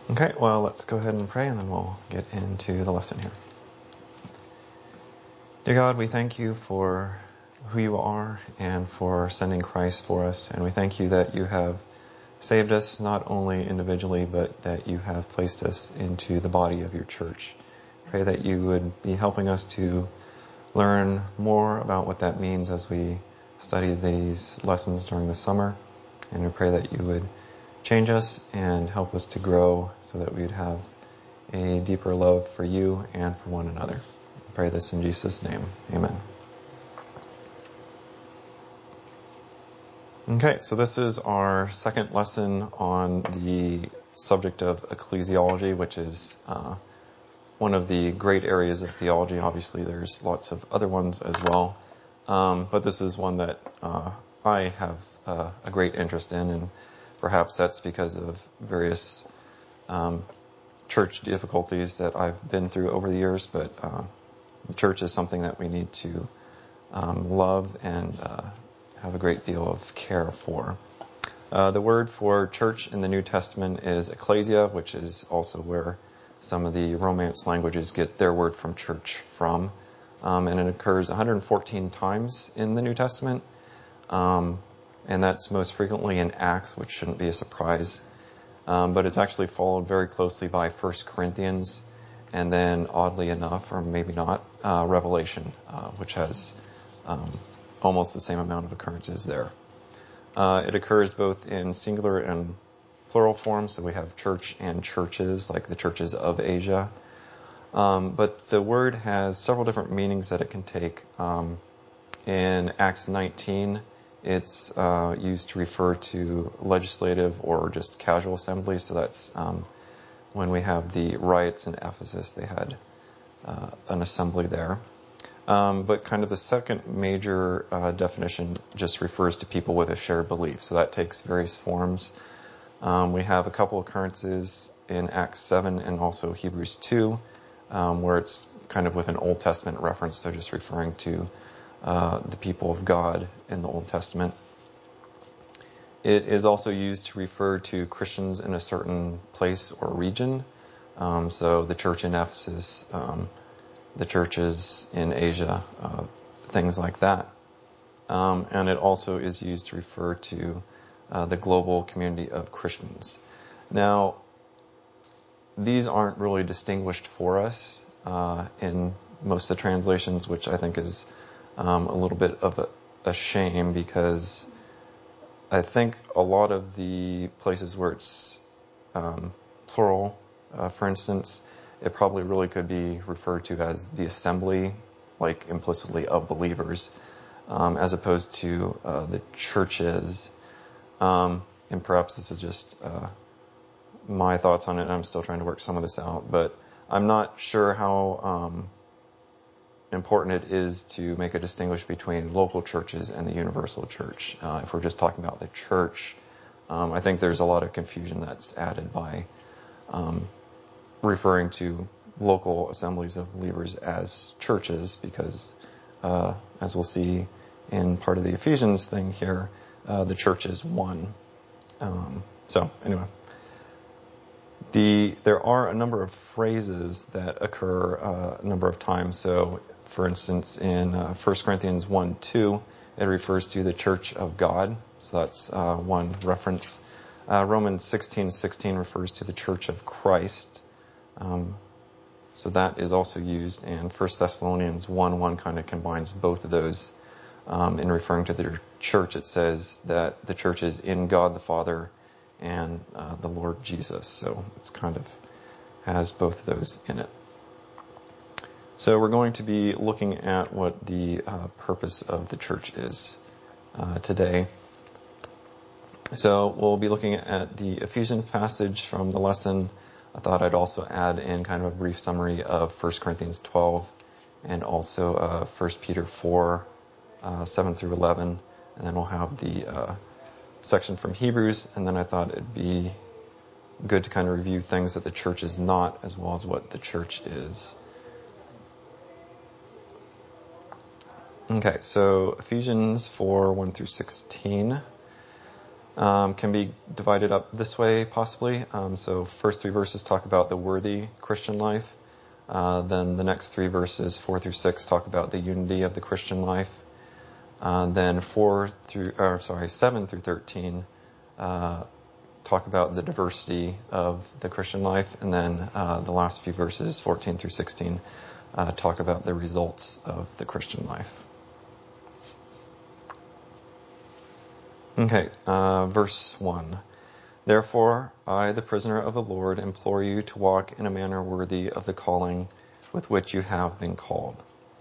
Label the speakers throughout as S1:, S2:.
S1: Okay, well, let's go ahead and pray and then we'll get into the lesson here. Dear God, we thank you for who you are and for sending Christ for us. And we thank you that you have saved us not only individually, but that you have placed us into the body of your church. Pray that you would be helping us to learn more about what that means as we study these lessons during the summer. And we pray that you would change us and help us to grow so that we would have a deeper love for you and for one another. I pray this in Jesus' name. Amen. Okay, so this is our second lesson on the subject of ecclesiology, which is one of the great areas of theology. Obviously, there's lots of other ones as well. But this is one that I have a great interest in, and perhaps that's because of various church difficulties that I've been through over the years. But the church is something that we need to love and have a great deal of care for. The word for church in the New Testament is ecclesia, which is also where some of the Romance languages get their word from church from. And it occurs 114 times in the New Testament. And that's most frequently in Acts, which shouldn't be a surprise. But it's actually followed very closely by 1 Corinthians, and then oddly enough, or maybe not, Revelation, which has almost the same amount of occurrences there. It occurs both in singular and plural form, so we have church and churches, like the churches of Asia. But the word has several different meanings that it can take. In Acts 19, it's used to refer to legislative or just casual assemblies. So that's when we have the riots in Ephesus, they had an assembly there. But kind of the second major definition just refers to people with a shared belief. So that takes various forms. We have a couple occurrences in Acts 7 and also Hebrews 2, where it's kind of with an Old Testament reference. So just referring to the people of God in the Old Testament. It is also used to refer to Christians in a certain place or region. So the church in Ephesus, the churches in Asia, things like that. And it also is used to refer to the global community of Christians. Now, these aren't really distinguished for us in most of the translations, which I think is a little bit of a shame, because I think a lot of the places where it's plural, for instance, it probably really could be referred to as the assembly, like implicitly of believers, as opposed to the churches. And perhaps this is just my thoughts on it, and I'm still trying to work some of this out, but I'm not sure how important it is to make a distinguish between local churches and the universal church. If we're just talking about the church, I think there's a lot of confusion that's added by referring to local assemblies of believers as churches, because as we'll see in part of the Ephesians thing here, the church is one. So anyway, there are a number of phrases that occur a number of times. So for instance, in 1 Corinthians 1:2, it refers to the church of God. So that's one reference. Romans 16:16 refers to the church of Christ. So that is also used. And 1 Thessalonians 1:1 kind of combines both of those. In referring to the church, it says that the church is in God the Father and the Lord Jesus. So it's kind of has both of those in it. So we're going to be looking at what the purpose of the church is today. So we'll be looking at the Ephesians passage from the lesson. I thought I'd also add in kind of a brief summary of 1 Corinthians 12 and also 1 Peter 4, 7 through 11. And then we'll have the section from Hebrews. And then I thought it'd be good to kind of review things that the church is not, as well as what the church is. Okay, so Ephesians 4, 1 through 16. can be divided up this way, possibly. So first 3 verses talk about the worthy Christian life. Then the next 3 verses, 4 through 6, talk about the unity of the Christian life. Then 7 through 13 talk about the diversity of the Christian life. And then the last few verses, 14 through 16, talk about the results of the Christian life. Okay, verse 1. Therefore, I, the prisoner of the Lord, implore you to walk in a manner worthy of the calling with which you have been called.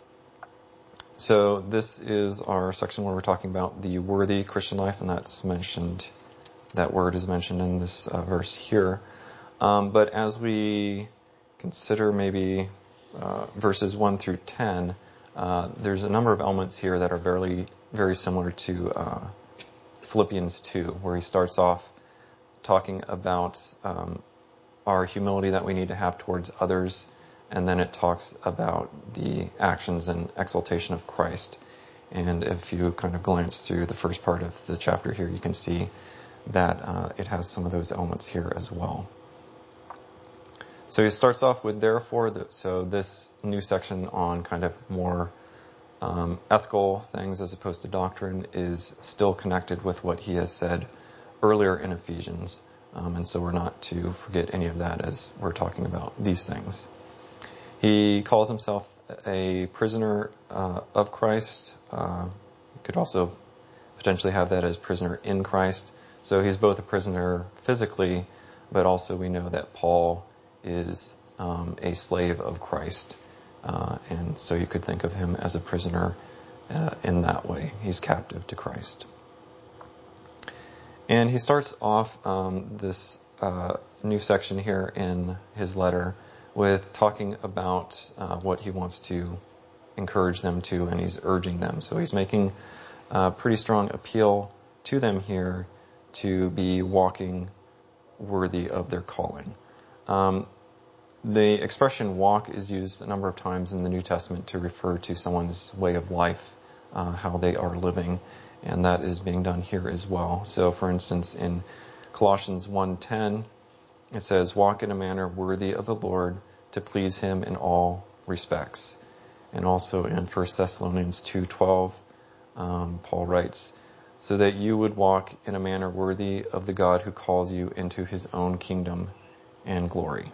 S1: So this is our section where we're talking about the worthy Christian life, and that word is mentioned in this verse here. But as we consider maybe verses 1 through 10, there's a number of elements here that are very, very similar to Philippians 2, where he starts off talking about our humility that we need to have towards others, and then it talks about the actions and exaltation of Christ. And if you kind of glance through the first part of the chapter here, you can see that it has some of those elements here as well. So he starts off with therefore, so this new section on kind of more ethical things as opposed to doctrine is still connected with what he has said earlier in Ephesians. And so we're not to forget any of that as we're talking about these things. He calls himself a prisoner of Christ. You could also potentially have that as prisoner in Christ. So he's both a prisoner physically, but also we know that Paul is a slave of Christ. And so you could think of him as a prisoner in that way. He's captive to Christ. And he starts off this new section here in his letter with talking about what he wants to encourage them to, and he's urging them. So he's making a pretty strong appeal to them here to be walking worthy of their calling. The expression walk is used a number of times in the New Testament to refer to someone's way of life, how they are living, and that is being done here as well. So for instance, in Colossians 1:10, it says, walk in a manner worthy of the Lord to please him in all respects. And also in 1 Thessalonians 2:12, Paul writes, so that you would walk in a manner worthy of the God who calls you into his own kingdom and glory.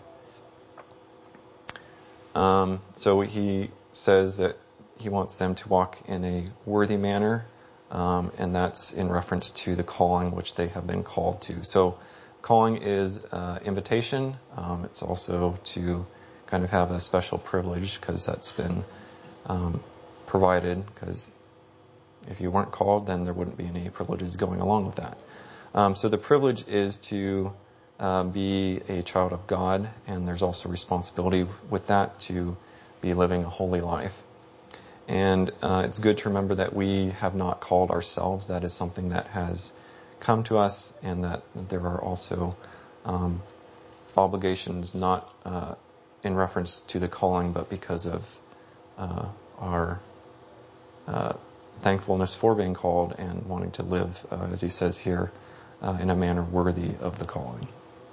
S1: So he says that he wants them to walk in a worthy manner, and that's in reference to the calling which they have been called to. So calling is invitation. It's also to kind of have a special privilege because that's been provided, because if you weren't called, then there wouldn't be any privileges going along with that. So the privilege is to be a child of God, and there's also responsibility with that to be living a holy life. And it's good to remember that we have not called ourselves. That is something that has come to us, and that there are also obligations not in reference to the calling, but because of our thankfulness for being called and wanting to live, as he says here, in a manner worthy of the calling.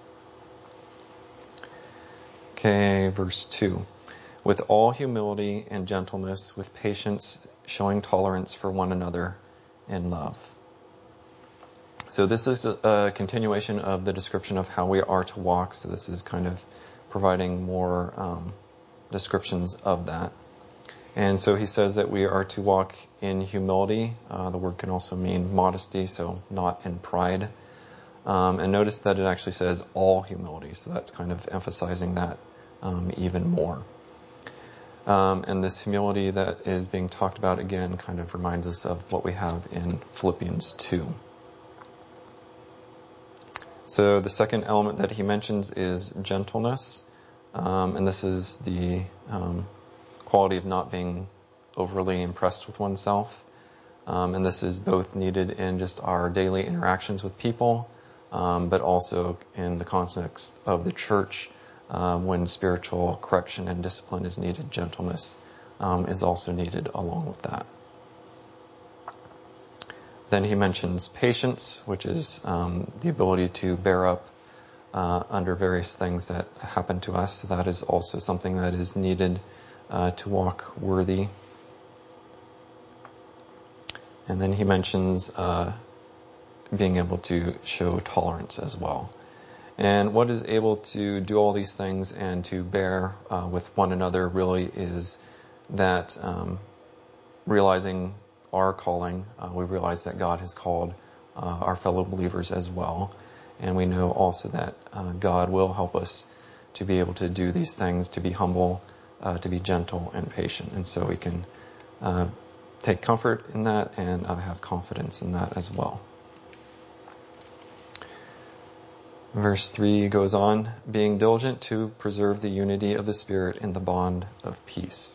S1: Okay, verse 2. With all humility and gentleness, with patience, showing tolerance for one another in love. So this is a continuation of the description of how we are to walk. So this is kind of providing more descriptions of that. And so he says that we are to walk in humility. The word can also mean modesty, so not in pride. And notice that it actually says all humility, so that's kind of emphasizing that even more. And this humility that is being talked about again kind of reminds us of what we have in Philippians 2. So the second element that he mentions is gentleness. And this is the quality of not being overly impressed with oneself. And this is both needed in just our daily interactions with people, but also in the context of the church. When spiritual correction and discipline is needed, gentleness is also needed along with that. Then he mentions patience, which is the ability to bear up under various things that happen to us. So that is also something that is needed to walk worthy. And then he mentions being able to show tolerance as well. And what is able to do all these things and to bear with one another really is that realizing our calling, we realize that God has called our fellow believers as well. And we know also that God will help us to be able to do these things, to be humble, to be gentle and patient. And so we can take comfort in that and have confidence in that as well. Verse 3 goes on, being diligent to preserve the unity of the Spirit in the bond of peace.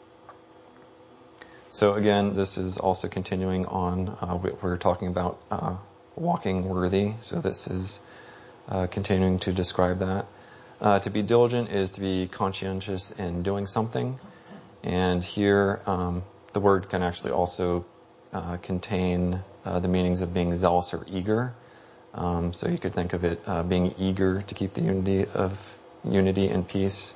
S1: So again, this is also continuing on, we're talking about walking worthy. So this is continuing to describe that. To be diligent is to be conscientious in doing something. And here, the word can actually also contain the meanings of being zealous or eager. So you could think of it being eager to keep the unity and peace.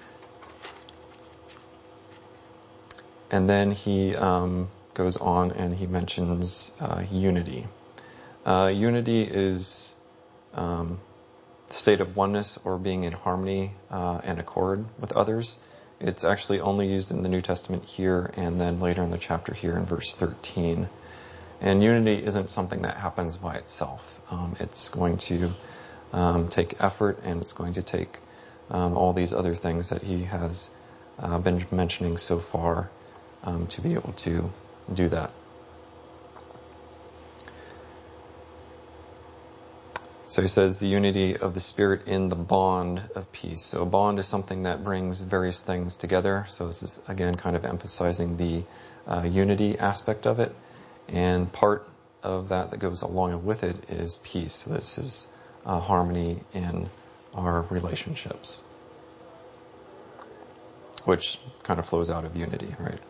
S1: And then he goes on and he mentions unity. Unity is the state of oneness or being in harmony and accord with others. It's actually only used in the New Testament here and then later in the chapter here in verse 13. And unity isn't something that happens by itself. It's going to take effort, and it's going to take all these other things that he has been mentioning so far to be able to do that. So he says the unity of the Spirit in the bond of peace. So a bond is something that brings various things together. So this is, again, kind of emphasizing the unity aspect of it. And part of that goes along with it is peace. So this is harmony in our relationships, which kind of flows out of unity, right?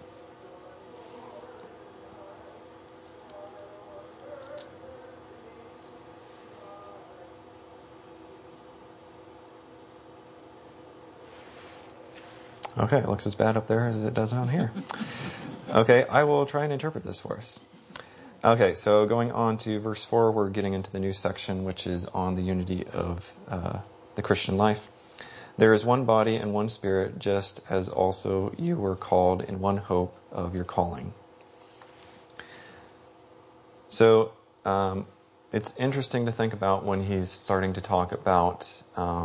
S1: Okay, it looks as bad up there as it does down here. Okay, I will try and interpret this for us. Okay, so going on to verse 4, we're getting into the new section, which is on the unity of the Christian life. There is one body and one Spirit, just as also you were called in one hope of your calling. So it's interesting to think about when he's starting to talk about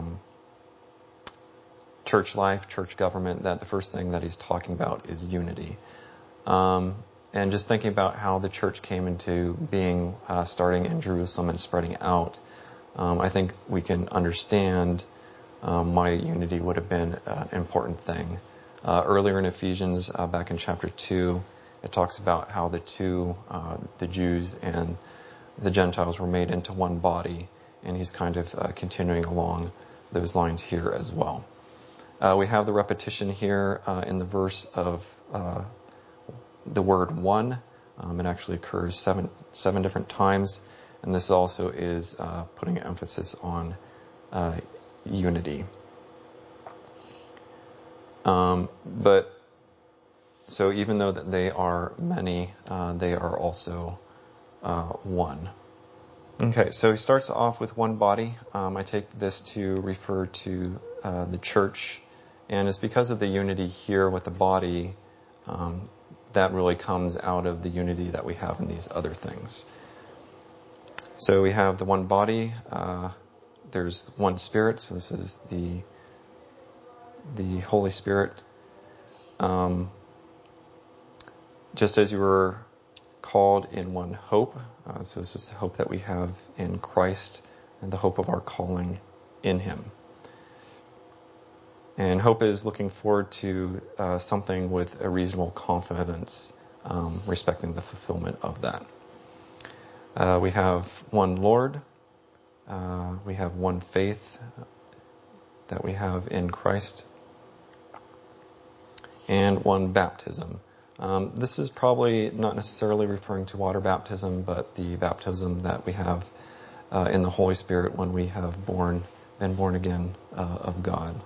S1: church life, church government, that the first thing that he's talking about is unity. And just thinking about how the church came into being, starting in Jerusalem and spreading out, I think we can understand why unity would have been an important thing. Earlier in Ephesians, back in chapter 2, it talks about how the Jews and the Gentiles were made into one body, and he's kind of continuing along those lines here as well. We have the repetition here in the verse of the word one. It actually occurs seven different times, and this also is putting emphasis on unity. But so even though that they are many, they are also one. Okay, so he starts off with one body. I take this to refer to the church, and it's because of the unity here with the body that really comes out of the unity that we have in these other things. So we have the one body. There's one Spirit. So this is the Holy Spirit. Just as you were called in one hope. So this is the hope that we have in Christ and the hope of our calling in Him. And hope is looking forward to something with a reasonable confidence, respecting the fulfillment of that. We have one Lord. We have one faith that we have in Christ. And one baptism, This is probably not necessarily referring to water baptism, but the baptism that we have in the Holy Spirit when we have been born again of God.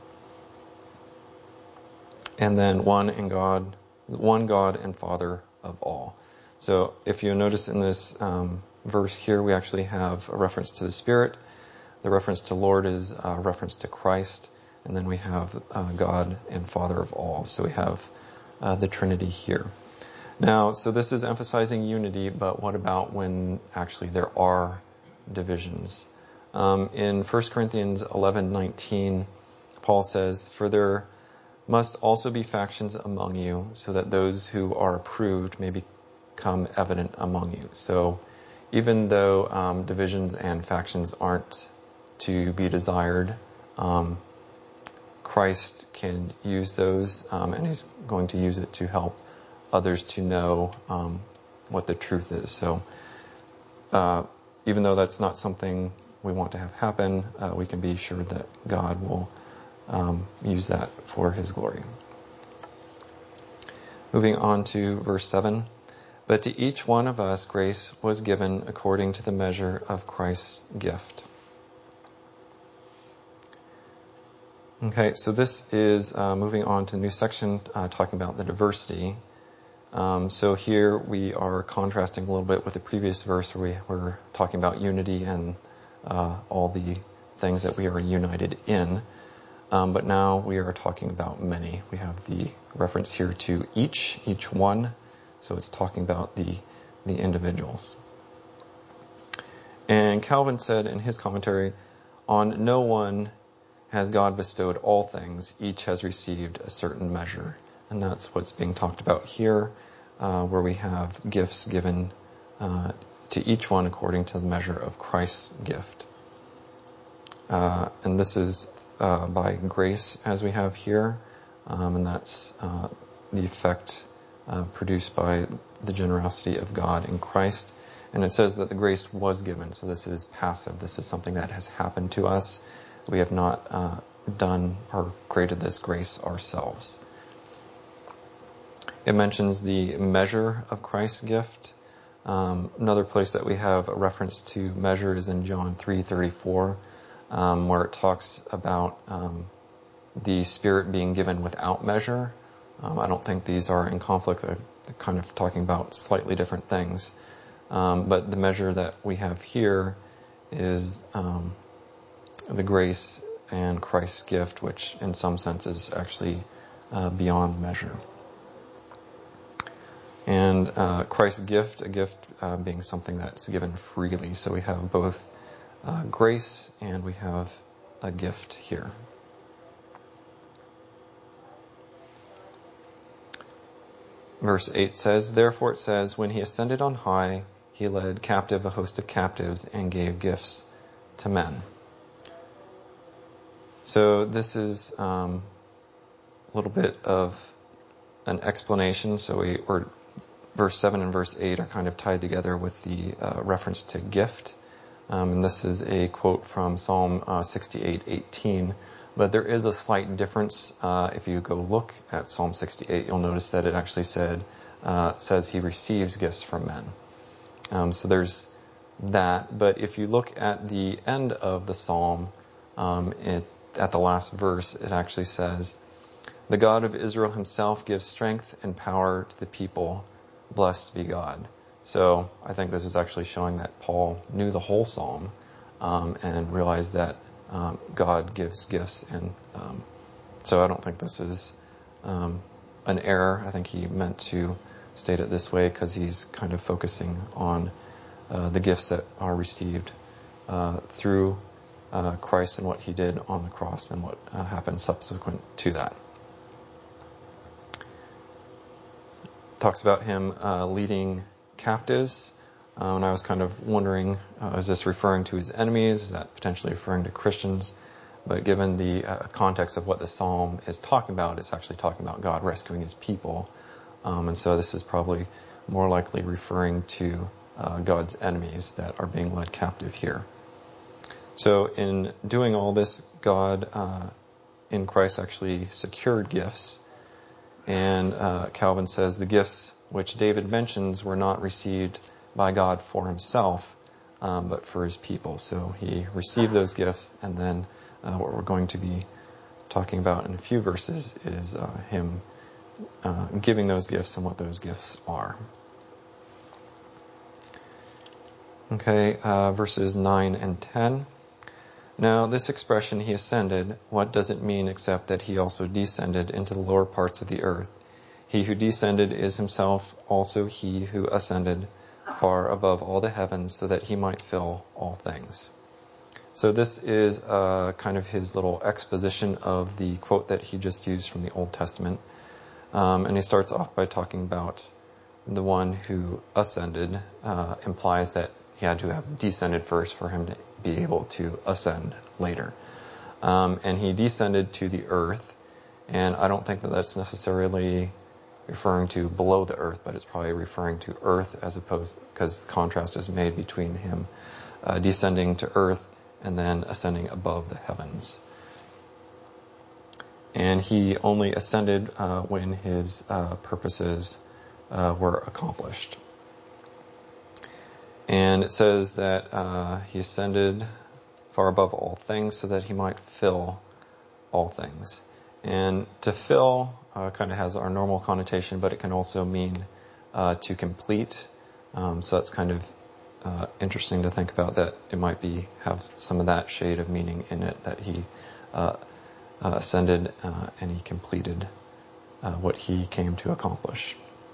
S1: And then one God and Father of all. So if you notice in this verse here, we actually have a reference to the Spirit. The reference to Lord is a reference to Christ. And then we have God and Father of all. So we have the Trinity here. Now, so this is emphasizing unity, but what about when actually there are divisions? In 1 Corinthians 11:19, Paul says, "For there must also be factions among you, so that those who are approved may become evident among you." So even though divisions and factions aren't to be desired, Christ can use those, and he's going to use it to help others to know what the truth is. So even though that's not something we want to have happen, we can be sure that God will use that for his glory. Moving on to verse 7. "But to each one of us grace was given according to the measure of Christ's gift." Okay, so this is moving on to the new section, talking about the diversity. So here we are contrasting a little bit with the previous verse where we were talking about unity and all the things that we are united in. But now we are talking about many. We have the reference here to each one. So it's talking about the individuals. And Calvin said in his commentary, "On no one has God bestowed all things. Each has received a certain measure." And that's what's being talked about here, where we have gifts given to each one according to the measure of Christ's gift. And this is by grace, as we have here, and that's the effect produced by the generosity of God in Christ. And it says that the grace was given, so this is passive. This is something that has happened to us. We have not done or created this grace ourselves. It mentions the measure of Christ's gift. Another place that we have a reference to measure is in John 3:34, where it talks about the Spirit being given without measure. I don't think these are in conflict. They're kind of talking about slightly different things. But the measure that we have here is the grace and Christ's gift, which in some sense is actually beyond measure. And Christ's gift, a gift being something that's given freely. So we have both grace and we have a gift here. Verse 8 says, "Therefore it says, when he ascended on high, he led captive a host of captives and gave gifts to men." So this is a little bit of an explanation. So verse 7 and verse 8 are kind of tied together with the reference to gift. And this is a quote from Psalm 68:18. But there is a slight difference. If you go look at Psalm 68, you'll notice that it actually says he receives gifts from men. So there's that. But if you look at the end of the psalm, at the last verse, it actually says, "The God of Israel himself gives strength and power to the people. Blessed be God." So I think this is actually showing that Paul knew the whole psalm and realized that God gives gifts. And so I don't think this is an error. I think he meant to state it this way because he's kind of focusing on the gifts that are received through Christ and what he did on the cross and what happened subsequent to that. Talks about him leading captives. And I was kind of wondering, is this referring to his enemies? Is that potentially referring to Christians? But given the context of what the psalm is talking about, it's actually talking about God rescuing his people. And so this is probably more likely referring to God's enemies that are being led captive here. So in doing all this, God in Christ actually secured gifts. And Calvin says the gifts which David mentions were not received by God for himself, but for his people. So he received those gifts, and then what we're going to be talking about in a few verses is him giving those gifts and what those gifts are. Okay, verses 9 and 10. Now this expression, he ascended, what does it mean except that he also descended into the lower parts of the earth? He who descended is himself also he who ascended far above all the heavens so that he might fill all things. So this is kind of his little exposition of the quote that he just used from the Old Testament. And he starts off by talking about the one who ascended, implies that he had to have descended first for him to be able to ascend later. And he descended to the earth, and I don't think that that's necessarily referring to below the earth, but it's probably referring to earth as opposed, because the contrast is made between him descending to earth and then ascending above the heavens. And he only ascended when his purposes were accomplished. And it says that he ascended far above all things so that he might fill all things. And to fill kind of has our normal connotation, but it can also mean to complete. So that's kind of interesting to think about, that it might have some of that shade of meaning in it, that he ascended and he completed what he came to accomplish.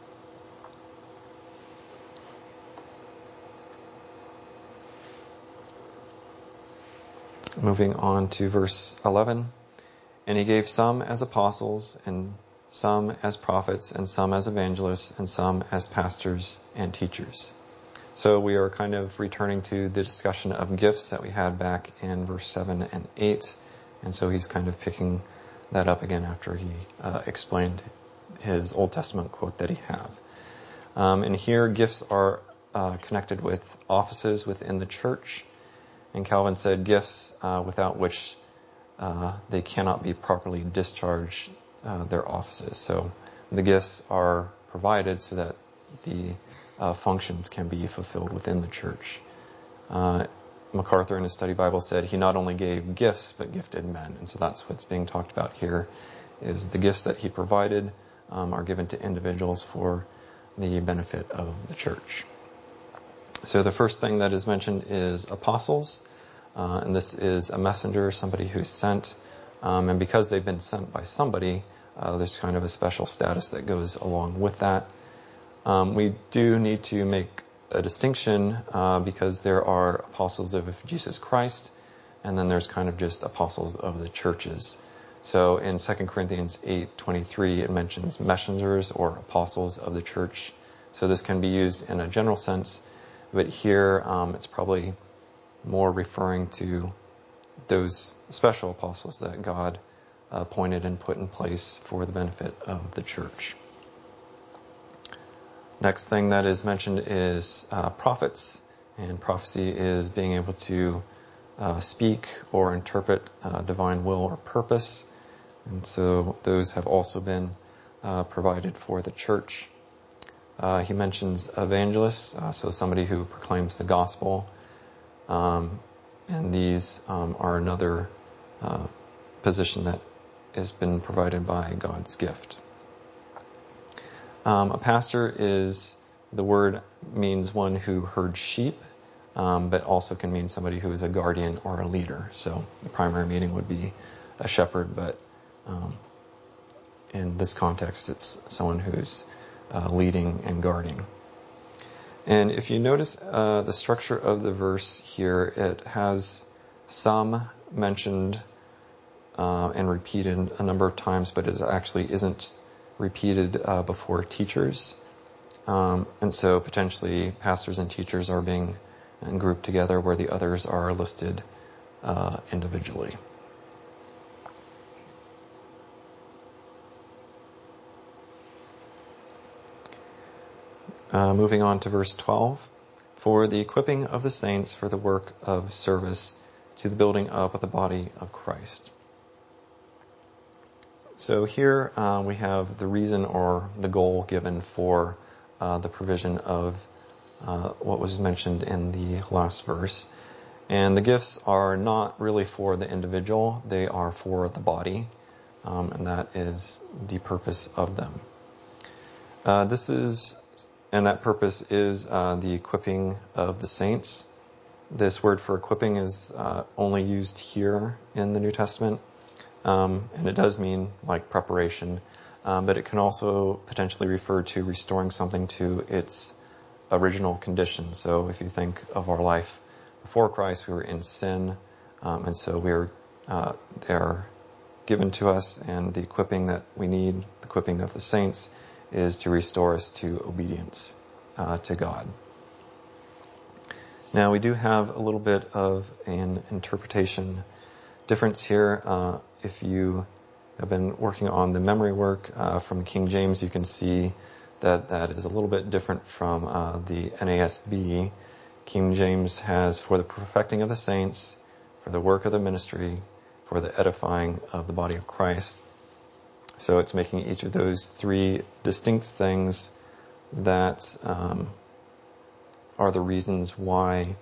S1: Moving on to verse 11. And he gave some as apostles, and some as prophets, and some as evangelists, and some as pastors and teachers. So we are kind of returning to the discussion of gifts that we had back in verse 7 and 8. And so he's kind of picking that up again after he explained his Old Testament quote that he have. And here gifts are connected with offices within the church. And Calvin said gifts without which they cannot be properly discharged their offices. So the gifts are provided so that the functions can be fulfilled within the church. MacArthur in his study Bible said he not only gave gifts, but gifted men. And so that's what's being talked about here, is the gifts that he provided are given to individuals for the benefit of the church. So the first thing that is mentioned is apostles. And this is a messenger, somebody who's sent. And because they've been sent by somebody, there's kind of a special status that goes along with that. We do need to make a distinction because there are apostles of Jesus Christ, and then there's kind of just apostles of the churches. So in 2 Corinthians 8:23, it mentions messengers or apostles of the church. So this can be used in a general sense, but here it's probably more referring to those special apostles that God appointed and put in place for the benefit of the church. Next thing that is mentioned is prophets, and prophecy is being able to speak or interpret divine will or purpose, and so those have also been provided for the church. He mentions evangelists, so somebody who proclaims the gospel, and these are another position that has been provided by God's gift. A pastor the word means one who herds sheep, but also can mean somebody who is a guardian or a leader. So the primary meaning would be a shepherd, but in this context, it's someone who's leading and guarding. And if you notice the structure of the verse here, it has some mentioned and repeated a number of times, but it actually isn't repeated before teachers. And so potentially pastors and teachers are being grouped together where the others are listed individually. Moving on to verse 12. For the equipping of the saints for the work of service to the building up of the body of Christ. So here we have the reason or the goal given for the provision of what was mentioned in the last verse. And the gifts are not really for the individual, they are for the body, and that is the purpose of them. And that purpose is the equipping of the saints. This word for equipping is only used here in the New Testament, and it does mean like preparation, but it can also potentially refer to restoring something to its original condition. So if you think of our life before Christ, we were in sin, and so they're given to us, and the equipping that we need, the equipping of the saints, is to restore us to obedience to God. Now we do have a little bit of an interpretation difference here. If you have been working on the memory work from King James, you can see that is a little bit different from the NASB. King James has for the perfecting of the saints, for the work of the ministry, for the edifying of the body of Christ. So it's making each of those three distinct things that are the reasons why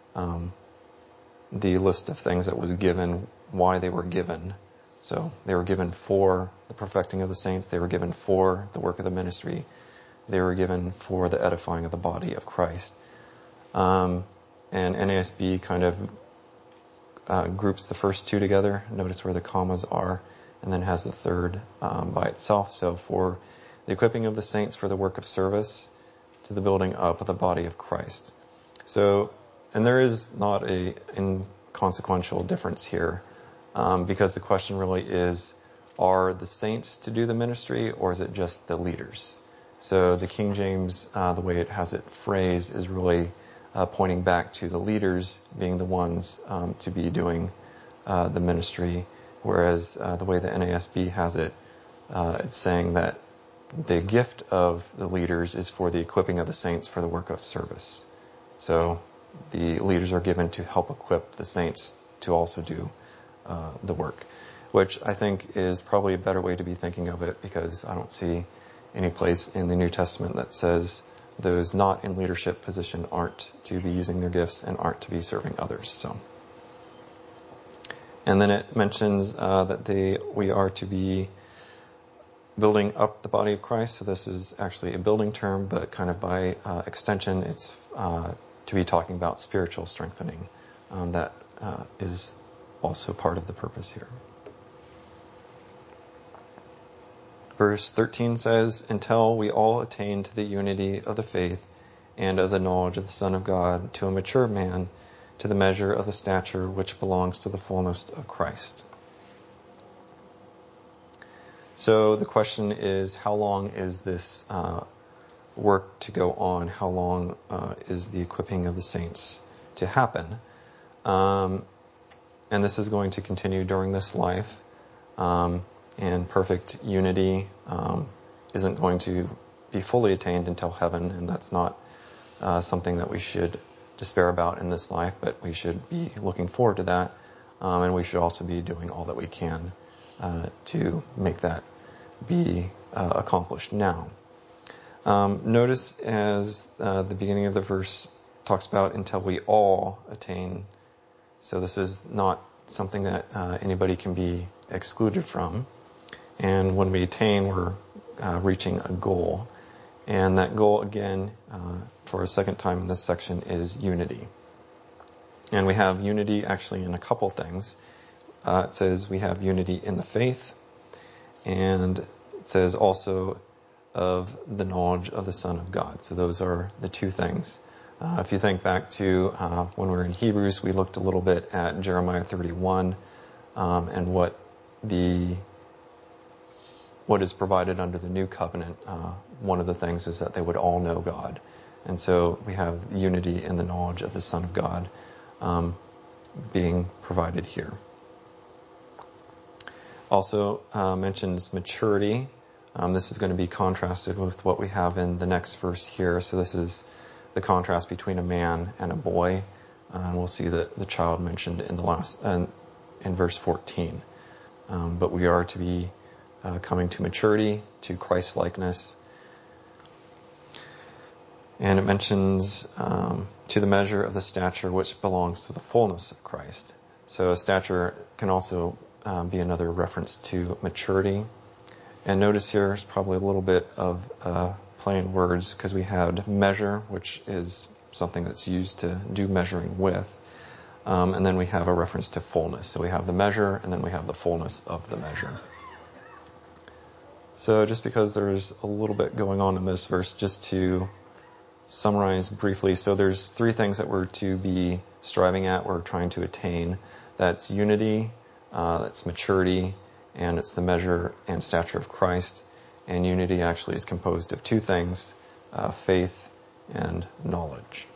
S1: the list of things that was given, why they were given. So they were given for the perfecting of the saints, they were given for the work of the ministry, they were given for the edifying of the body of Christ. And NASB kind of groups the first two together. Notice where the commas are, and then has the third by itself. So for the equipping of the saints for the work of service, to the building up of the body of Christ. So, and there is not a inconsequential difference here, because the question really is, are the saints to do the ministry, or is it just the leaders? So the King James, the way it has it phrased, is really pointing back to the leaders being the ones to be doing the ministry, whereas the way the NASB has it, it's saying that the gift of the leaders is for the equipping of the saints for the work of service. So the leaders are given to help equip the saints to also do the work, which I think is probably a better way to be thinking of it, because I don't see any place in the New Testament that says those not in leadership position aren't to be using their gifts and aren't to be serving others. So, and then it mentions that we are to be building up the body of Christ. So this is actually a building term, but kind of by extension, it's to be talking about spiritual strengthening. That is also part of the purpose here. Verse 13 says, until we all attain to the unity of the faith and of the knowledge of the Son of God, to a mature man, to the measure of the stature which belongs to the fullness of Christ. So the question is, how long is this work to go on? How long is the equipping of the saints to happen? And this is going to continue during this life. And perfect unity isn't going to be fully attained until heaven, and that's not something that we should despair about in this life, but we should be looking forward to that, and we should also be doing all that we can to make that be accomplished now. Notice as the beginning of the verse talks about until we all attain. So this is not something that anybody can be excluded from. And when we attain, we're reaching a goal. And that goal, again, for a second time in this section, is unity. And we have unity actually in a couple things. It says we have unity in the faith, and it says also of the knowledge of the Son of God. So those are the two things. If you think back to when we were in Hebrews, we looked a little bit at Jeremiah 31 and what is provided under the new covenant. One of the things is that they would all know God. And so we have unity in the knowledge of the Son of God being provided here. Also mentions maturity. This is going to be contrasted with what we have in the next verse here. So this is the contrast between a man and a boy. And we'll see the child mentioned in the last in verse 14. But we are to be coming to maturity, to Christ-likeness. And it mentions to the measure of the stature which belongs to the fullness of Christ. So a stature can also be another reference to maturity. And notice here is probably a little bit of play in words, because we had measure, which is something that's used to do measuring with. And then we have a reference to fullness. So we have the measure, and then we have the fullness of the measure. So just because there's a little bit going on in this verse, just to summarize briefly. So there's three things that we're to be striving at, we're trying to attain. That's unity, that's maturity, and it's the measure and stature of Christ. And unity actually is composed of two things, faith and knowledge.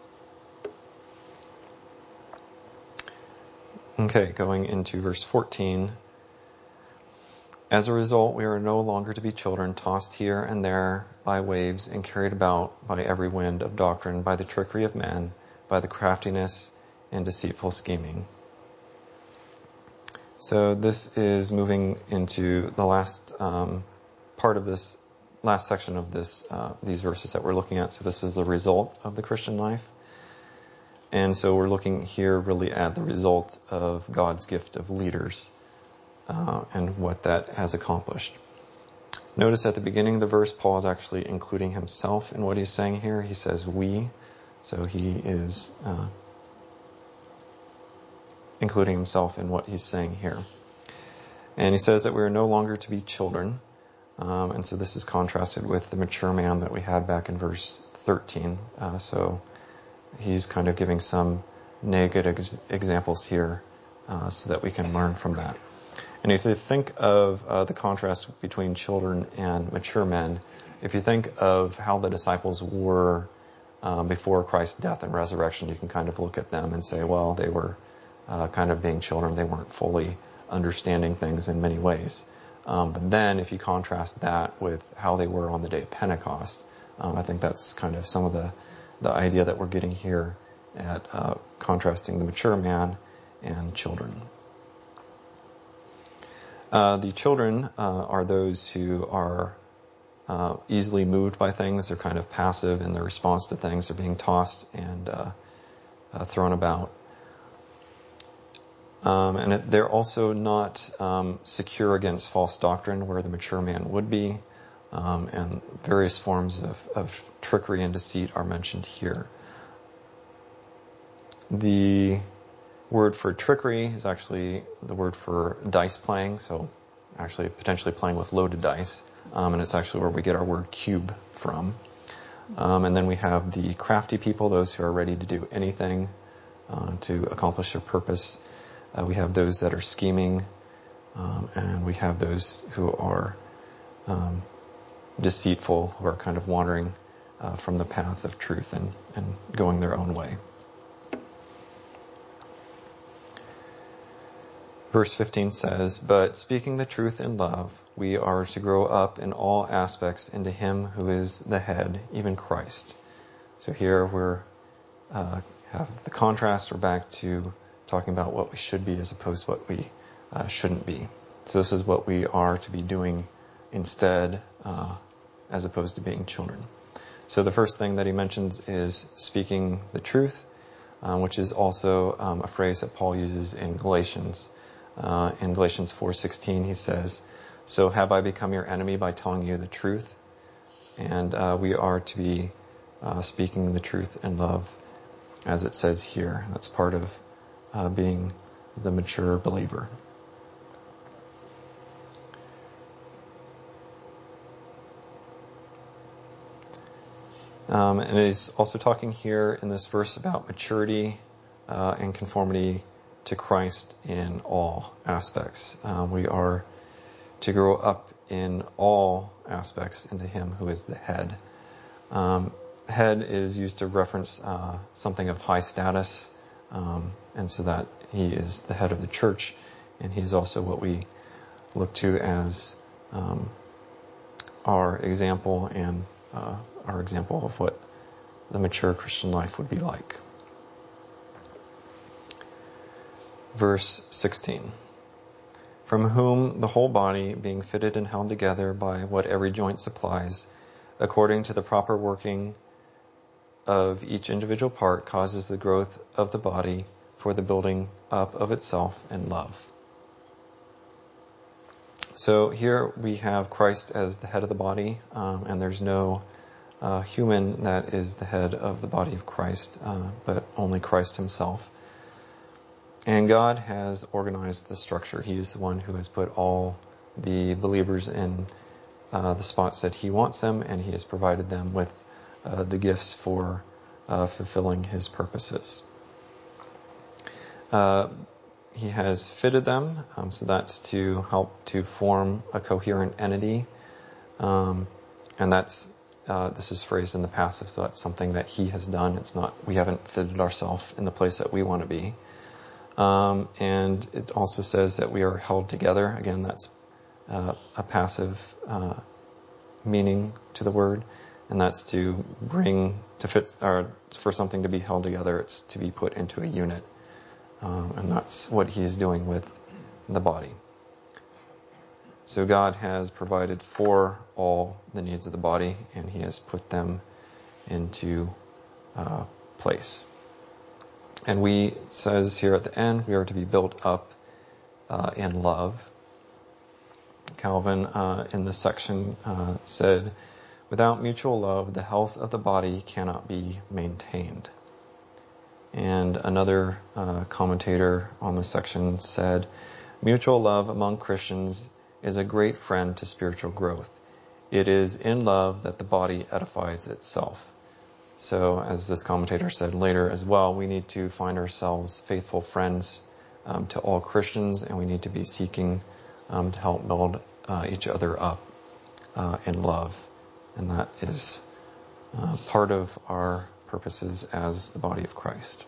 S1: Okay, going into verse 14. As a result, we are no longer to be children, tossed here and there by waves and carried about by every wind of doctrine, by the trickery of men, by the craftiness and deceitful scheming. So this is moving into the last part of this last section of these verses that we're looking at. So this is the result of the Christian life. And so we're looking here really at the result of God's gift of leaders and what that has accomplished. Notice at the beginning of the verse, Paul is actually including himself in what he's saying here. He says we, so he is including himself in what he's saying here. And he says that we are no longer to be children. And so this is contrasted with the mature man that we had back in verse 13. So he's kind of giving some negative examples here so that we can learn from that. And if you think of the contrast between children and mature men, if you think of how the disciples were before Christ's death and resurrection, you can kind of look at them and say, well, they were kind of being children. They weren't fully understanding things in many ways. But then if you contrast that with how they were on the day of Pentecost, I think that's kind of some of the idea that we're getting here at contrasting the mature man and children. The children are those who are easily moved by things. They're kind of passive in their response to things. They're being tossed and thrown about. And they're also not secure against false doctrine, where the mature man would be. And various forms of trickery and deceit are mentioned here. The word for trickery is actually the word for dice playing, so actually potentially playing with loaded dice, and it's actually where we get our word cube from. And then we have the crafty people, those who are ready to do anything to accomplish their purpose. We have those that are scheming, and we have those who are deceitful, who are kind of wandering from the path of truth and going their own way. Verse 15 says, "But speaking the truth in love, we are to grow up in all aspects into Him who is the head, even Christ." So here we're have the contrast. We're back to talking about what we should be as opposed to what we shouldn't be. So this is what we are to be doing instead, as opposed to being children. So the first thing that he mentions is speaking the truth, which is also a phrase that Paul uses in Galatians. In Galatians 4:16, he says, "So have I become your enemy by telling you the truth?" And we are to be speaking the truth in love, as it says here. That's part of being the mature believer. And he's also talking here in this verse about maturity and conformity to Christ in all aspects. We are to grow up in all aspects into Him who is the head. Head is used to reference something of high status, and so that He is the head of the church, and He's also what we look to as our example and our example of what the mature Christian life would be like. Verse 16. from whom the whole body, being fitted and held together by what every joint supplies, according to the proper working of each individual part, causes the growth of the body for the building up of itself in love. So here we have Christ as the head of the body, and there's no human that is the head of the body of Christ, but only Christ himself. And God has organized the structure. He is the one who has put all the believers in the spots that he wants them, and he has provided them with the gifts for fulfilling his purposes. He has fitted them, so that's to help to form a coherent entity. And this is phrased in the passive, so that's something that he has done. It's not, we haven't fitted ourselves in the place that we want to be. And it also says that we are held together. Again, that's a passive meaning to the word, and that's to fit, or for something to be held together. It's to be put into a unit, and that's what he is doing with the body. So God has provided for all the needs of the body, and he has put them into place. And it says here at the end, we are to be built up in love. Calvin, in this section, said, without mutual love, the health of the body cannot be maintained. And another commentator on this section said, mutual love among Christians is a great friend to spiritual growth. It is in love that the body edifies itself. So, as this commentator said later as well, we need to find ourselves faithful friends to all Christians, and we need to be seeking to help build each other up in love. And that is part of our purposes as the body of Christ.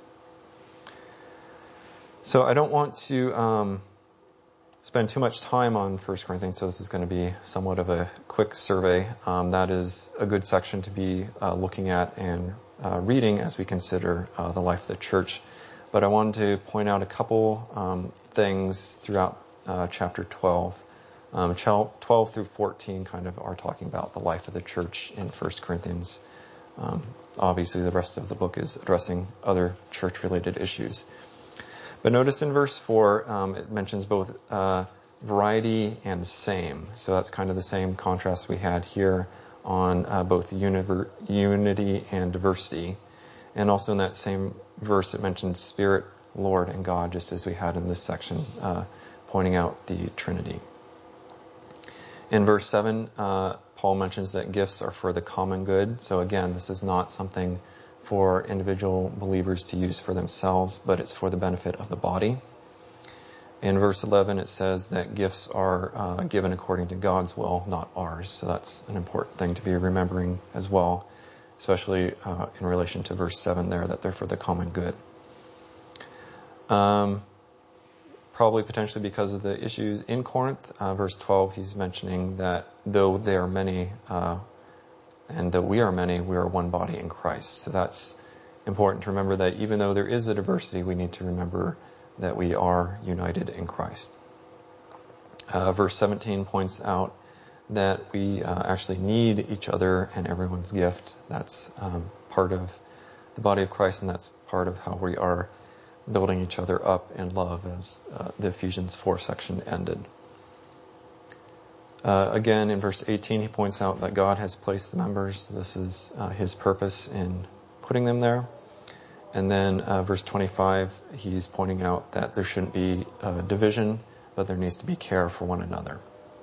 S1: So I don't want to spend too much time on 1 Corinthians, so this is going to be somewhat of a quick survey. That is a good section to be looking at and reading as we consider the life of the church. But I wanted to point out a couple things throughout chapter 12. 12 through 14 kind of are talking about the life of the church in 1 Corinthians. Obviously, the rest of the book is addressing other church-related issues. But notice in verse 4, it mentions both variety and same. So that's kind of the same contrast we had here on both unity and diversity. And also in that same verse, it mentions Spirit, Lord, and God, just as we had in this section, pointing out the Trinity. In verse 7, Paul mentions that gifts are for the common good. So again, this is not something for individual believers to use for themselves, but it's for the benefit of the body. In verse 11, it says that gifts are given according to God's will, not ours. So that's an important thing to be remembering as well, especially in relation to verse 7 there, that they're for the common good. Probably potentially because of the issues in Corinth. Verse 12, he's mentioning that though they are many, and that we are many, we are one body in Christ. So that's important to remember, that even though there is a diversity, we need to remember that we are united in Christ. Verse 17 points out that we actually need each other and everyone's gift. That's part of the body of Christ, and that's part of how we are building each other up in love, as the Ephesians 4 section ended. Again, in verse 18, he points out that God has placed the members. This is his purpose in putting them there. And then verse 25, he's pointing out that there shouldn't be division, but there needs to be care for one another.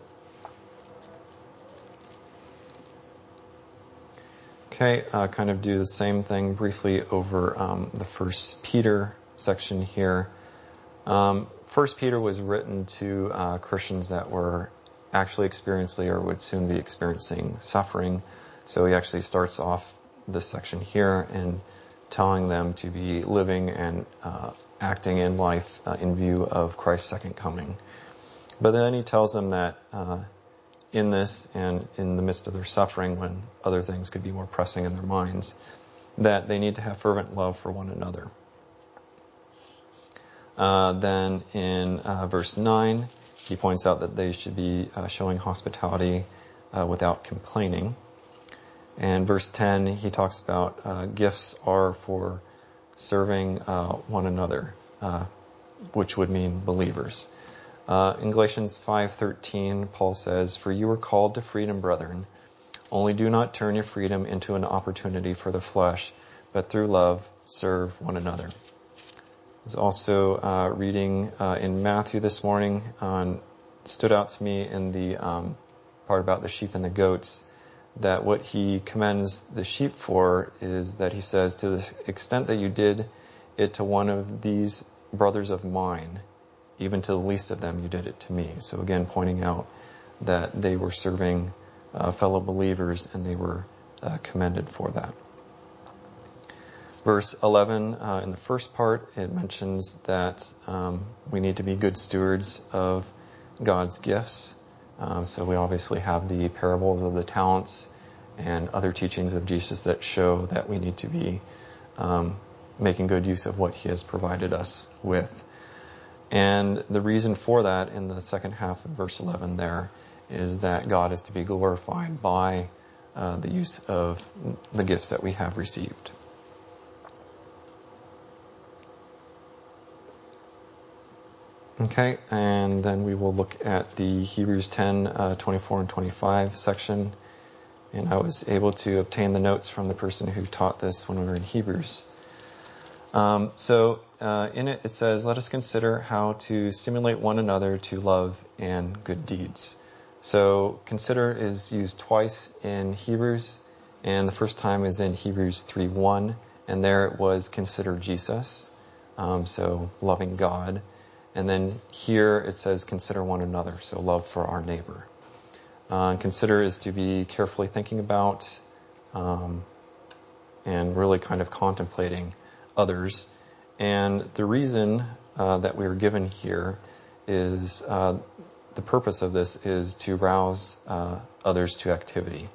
S1: Okay, kind of do the same thing briefly over the 1 Peter section here. 1 Peter was written to Christians that were actually experiencing or would soon be experiencing suffering. So he actually starts off this section here in telling them to be living and acting in life in view of Christ's second coming. But then he tells them that in this and in the midst of their suffering, when other things could be more pressing in their minds, that they need to have fervent love for one another. Then in verse 9, he points out that they should be showing hospitality without complaining. And verse 10, he talks about gifts are for serving one another, which would mean believers. In Galatians 5:13, Paul says, "For you are called to freedom, brethren. Only do not turn your freedom into an opportunity for the flesh, but through love serve one another." I was also reading in Matthew this morning. Stood out to me in the part about the sheep and the goats, that what he commends the sheep for is that he says, to the extent that you did it to one of these brothers of mine, even to the least of them, you did it to me. So again, pointing out that they were serving fellow believers and they were commended for that. Verse 11, in the first part, it mentions that we need to be good stewards of God's gifts. So we obviously have the parables of the talents and other teachings of Jesus that show that we need to be making good use of what he has provided us with. And the reason for that in the second half of verse 11 there is that God is to be glorified by the use of the gifts that we have received. Okay, and then we will look at the Hebrews 10, 24 and 25 section. And I was able to obtain the notes from the person who taught this when we were in Hebrews. So in it says, "Let us consider how to stimulate one another to love and good deeds." So consider is used twice in Hebrews, and the first time is in Hebrews 3:1, and there it was consider Jesus, so loving God. And then here it says consider one another, so love for our neighbor. Consider is to be carefully thinking about and really kind of contemplating others. And the reason that we were given here is the purpose of this is to rouse others to activity.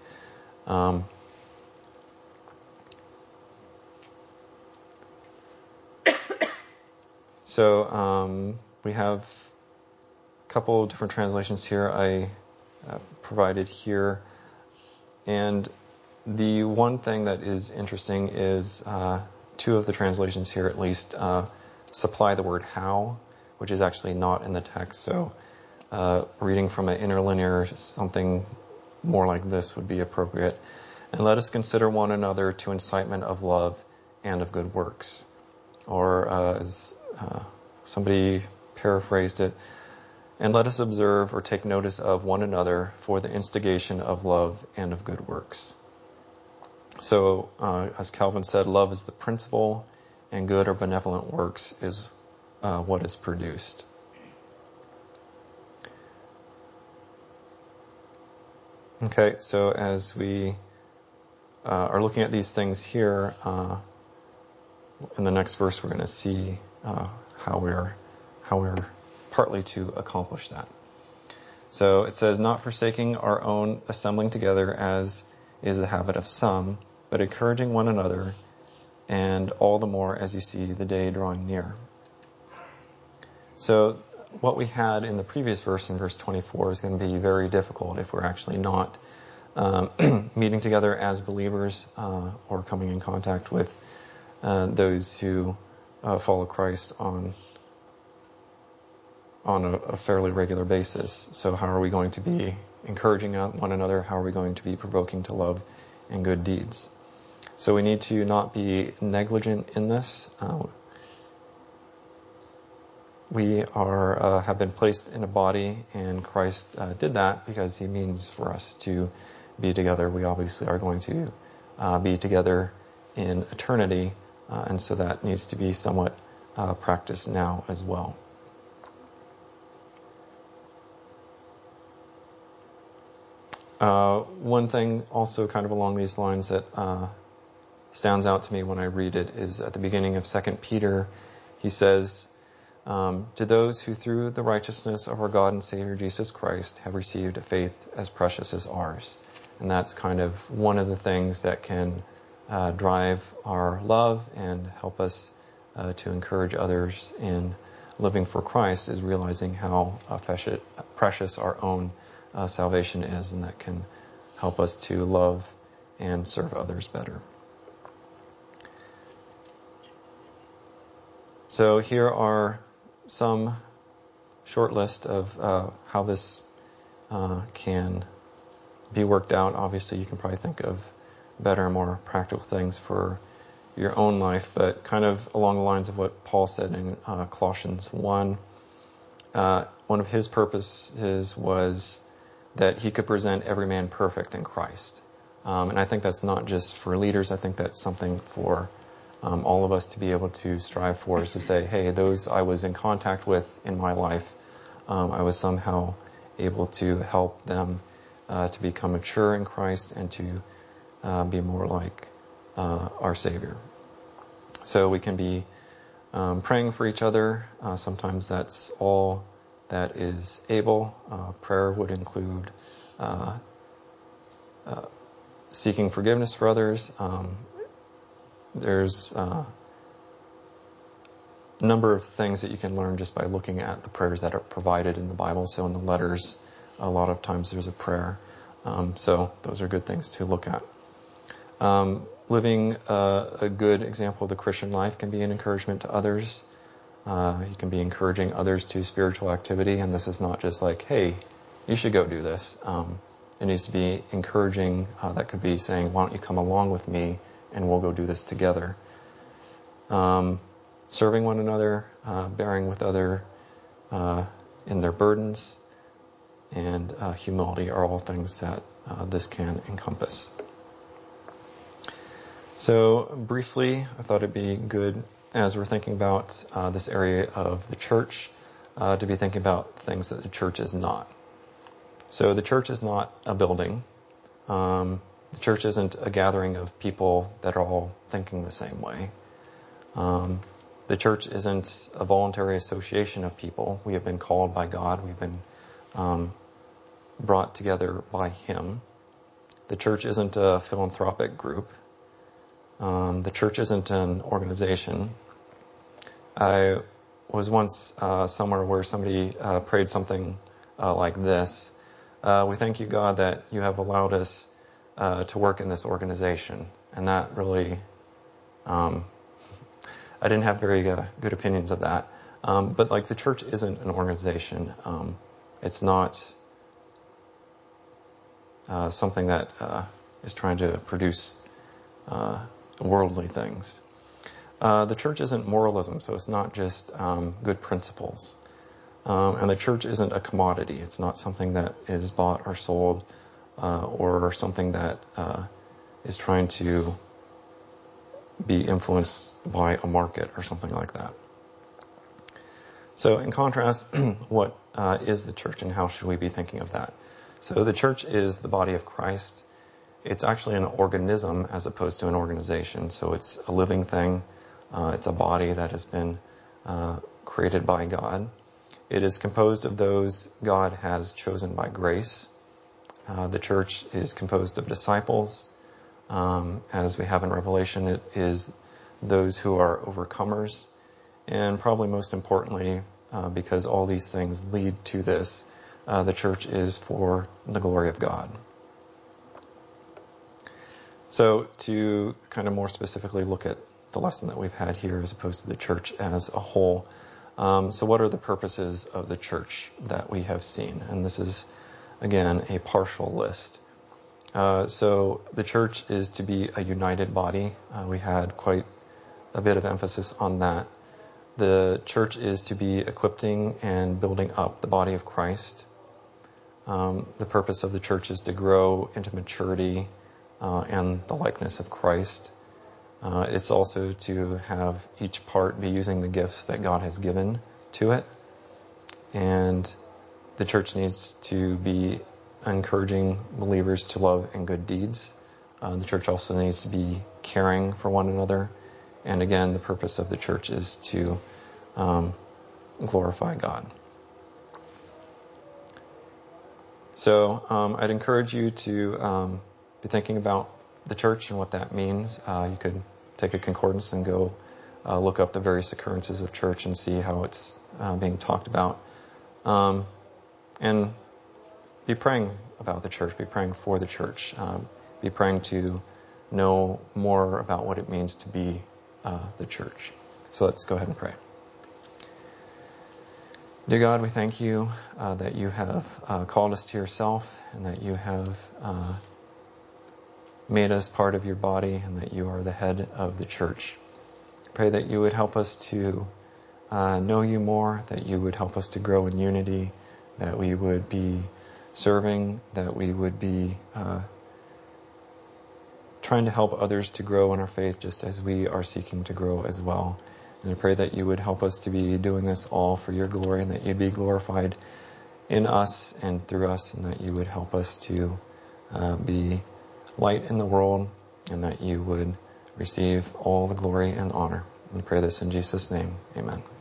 S1: So we have a couple different translations here I provided here. And the one thing that is interesting is two of the translations here at least supply the word how, which is actually not in the text. So reading from an interlinear, something more like this would be appropriate. "And let us consider one another to incitement of love and of good works." Or as somebody paraphrased it, "And let us observe or take notice of one another for the instigation of love and of good works." So, as Calvin said, love is the principle, and good or benevolent works is what is produced. Okay, so as we are looking at these things here, in the next verse we're going to see how we're partly to accomplish that. So it says, "Not forsaking our own assembling together as is the habit of some, but encouraging one another, and all the more as you see the day drawing near." So what we had in the previous verse, in verse 24, is going to be very difficult if we're actually not meeting together as believers or coming in contact with those who follow Christ on a fairly regular basis. So how are we going to be encouraging one another? How are we going to be provoking to love and good deeds? So we need to not be negligent in this. We have been placed in a body, and Christ did that because he means for us to be together. We obviously are going to be together in eternity, and so that needs to be somewhat practiced now as well. One thing also kind of along these lines that stands out to me when I read it is at the beginning of 2 Peter, he says, "To those who through the righteousness of our God and Savior Jesus Christ have received a faith as precious as ours." And that's kind of one of the things that can drive our love and help us to encourage others in living for Christ is realizing how precious our own salvation is, and that can help us to love and serve others better. So here are some short list of how this can be worked out. Obviously, you can probably think of better and more practical things for your own life, but kind of along the lines of what Paul said in Colossians 1. One of his purposes was that he could present every man perfect in Christ. And I think that's not just for leaders. I think that's something for all of us to be able to strive for, is to say, hey, those I was in contact with in my life, I was somehow able to help them to become mature in Christ and to be more like our Savior. So we can be praying for each other. Sometimes that's all that is able. Prayer would include seeking forgiveness for others. There's a number of things that you can learn just by looking at the prayers that are provided in the Bible. So in the letters, a lot of times there's a prayer. So those are good things to look at. Living a good example of the Christian life can be an encouragement to others. You can be encouraging others to spiritual activity, and this is not just like, hey, you should go do this. It needs to be encouraging. That could be saying, why don't you come along with me and we'll go do this together. Serving one another, bearing with other in their burdens, and humility are all things that this can encompass. So briefly, I thought it'd be good, as we're thinking about this area of the church, to be thinking about things that the church is not. So the church is not a building. The church isn't a gathering of people that are all thinking the same way. The church isn't a voluntary association of people. We have been called by God. We've been brought together by Him. The church isn't a philanthropic group. The church isn't an organization. I was once somewhere where somebody prayed something like this. We thank you, God, that you have allowed us to work in this organization. And that really, I didn't have very good opinions of that. But like, the church isn't an organization. It's not something that is trying to produce worldly things. The church isn't moralism, so it's not just good principles. And the church isn't a commodity. It's not something that is bought or sold, or something that is trying to be influenced by a market or something like that. So in contrast, what is the church, and how should we be thinking of that? So the church is the body of Christ. It's actually an organism as opposed to an organization. So it's a living thing. It's a body that has been created by God. It is composed of those God has chosen by grace. The church is composed of disciples. As we have in Revelation, it is those who are overcomers. And probably most importantly, because all these things lead to this, the church is for the glory of God. So to kind of more specifically look at the lesson that we've had here as opposed to the church as a whole. So what are the purposes of the church that we have seen? And this is, again, a partial list. So the church is to be a united body. We had quite a bit of emphasis on that. The church is to be equipping and building up the body of Christ. The purpose of the church is to grow into maturity and the likeness of Christ. It's also to have each part be using the gifts that God has given to it. And the church needs to be encouraging believers to love and good deeds. The church also needs to be caring for one another. And again, the purpose of the church is to glorify God. So I'd encourage you to be thinking about the church and what that means. You could take a concordance and go look up the various occurrences of church and see how it's being talked about. And be praying about the church, be praying for the church, be praying to know more about what it means to be the church. So let's go ahead and pray. Dear God, we thank you that you have called us to yourself and that you have made us part of your body and that you are the head of the church. Pray that you would help us to know you more, that you would help us to grow in unity, that we would be serving, that we would be trying to help others to grow in our faith just as we are seeking to grow as well. And I pray that you would help us to be doing this all for your glory and that you'd be glorified in us and through us, and that you would help us to be light in the world, and that you would receive all the glory and honor. And I pray this in Jesus' name. Amen.